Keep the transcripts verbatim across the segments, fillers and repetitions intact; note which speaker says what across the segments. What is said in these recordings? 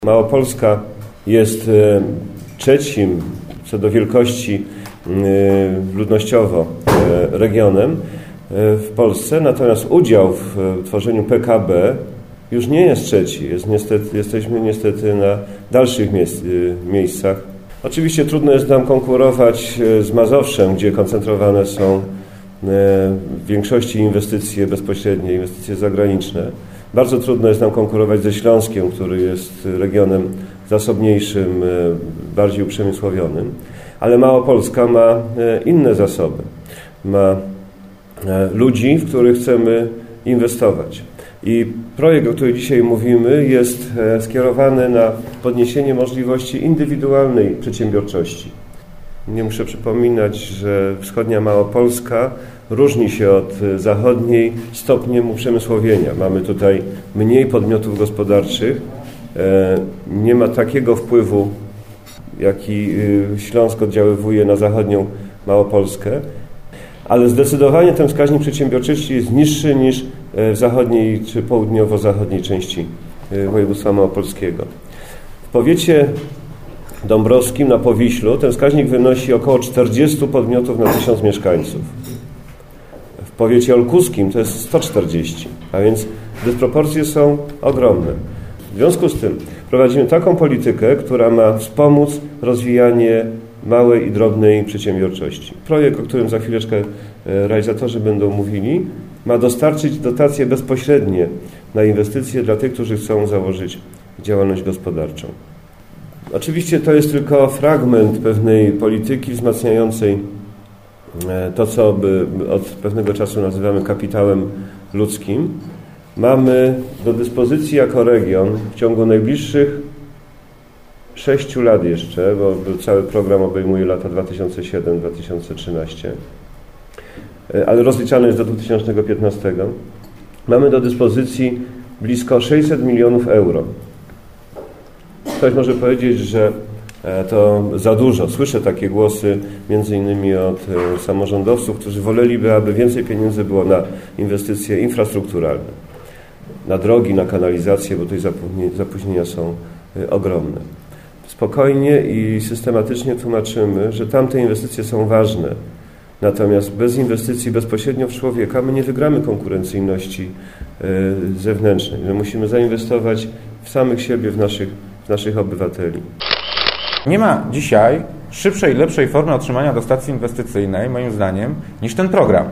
Speaker 1: Małopolska jest trzecim co do wielkości ludnościowo regionem w Polsce, natomiast udział w tworzeniu P K B już nie jest trzeci. Jest niestety, jesteśmy niestety na dalszych miejscach. Oczywiście trudno jest nam konkurować z Mazowszem, gdzie koncentrowane są w większości inwestycje bezpośrednie, inwestycje zagraniczne. Bardzo trudno jest nam konkurować ze Śląskiem, który jest regionem zasobniejszym, bardziej uprzemysłowionym, ale Małopolska ma inne zasoby. Ma ludzi, w których chcemy inwestować. I projekt, o którym dzisiaj mówimy, jest skierowany na podniesienie możliwości indywidualnej przedsiębiorczości. Nie muszę przypominać, że wschodnia Małopolska różni się od zachodniej stopniem uprzemysłowienia. Mamy tutaj mniej podmiotów gospodarczych, nie ma takiego wpływu, jaki Śląsk oddziaływuje na zachodnią Małopolskę, ale zdecydowanie ten wskaźnik przedsiębiorczości jest niższy niż w zachodniej czy południowo-zachodniej części województwa małopolskiego. W powiecie dąbrowskim na Powiślu ten wskaźnik wynosi około czterdzieści podmiotów na tysiąc mieszkańców. W powiecie olkuskim to jest sto czterdzieści, a więc dysproporcje są ogromne. W związku z tym prowadzimy taką politykę, która ma wspomóc rozwijanie małej i drobnej przedsiębiorczości. Projekt, o którym za chwileczkę realizatorzy będą mówili, ma dostarczyć dotacje bezpośrednie na inwestycje dla tych, którzy chcą założyć działalność gospodarczą. Oczywiście to jest tylko fragment pewnej polityki wzmacniającej to, co od pewnego czasu nazywamy kapitałem ludzkim. Mamy do dyspozycji jako region w ciągu najbliższych sześciu lat jeszcze, bo cały program obejmuje lata dwa tysiące siódmy do dwa tysiące trzynastego, ale rozliczany jest do dwa tysiące piętnastego. Mamy do dyspozycji blisko sześćset milionów euro. Ktoś może powiedzieć, że to za dużo. Słyszę takie głosy między innymi od samorządowców, którzy woleliby, aby więcej pieniędzy było na inwestycje infrastrukturalne, na drogi, na kanalizację, bo tutaj zapóźnienia są ogromne. Spokojnie i systematycznie tłumaczymy, że tamte inwestycje są ważne. Natomiast bez inwestycji bezpośrednio w człowieka my nie wygramy konkurencyjności zewnętrznej. My musimy zainwestować w samych siebie, w naszych, w naszych obywateli.
Speaker 2: Nie ma dzisiaj szybszej, lepszej formy otrzymania dotacji inwestycyjnej, moim zdaniem, niż ten program.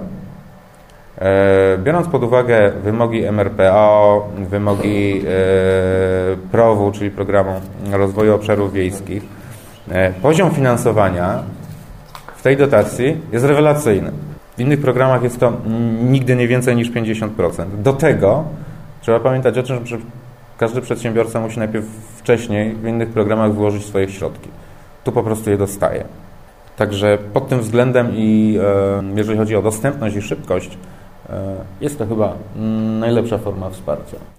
Speaker 2: Biorąc pod uwagę wymogi M R P O, wymogi P R O W-u, czyli Programu Rozwoju Obszarów Wiejskich, poziom finansowania w tej dotacji jest rewelacyjny. W innych programach jest to nigdy nie więcej niż pięćdziesiąt procent. Do tego trzeba pamiętać o tym, że każdy przedsiębiorca musi najpierw wcześniej w innych programach włożyć swoje środki. Tu po prostu je dostaje. Także pod tym względem i jeżeli chodzi o dostępność i szybkość, jest to chyba najlepsza forma wsparcia.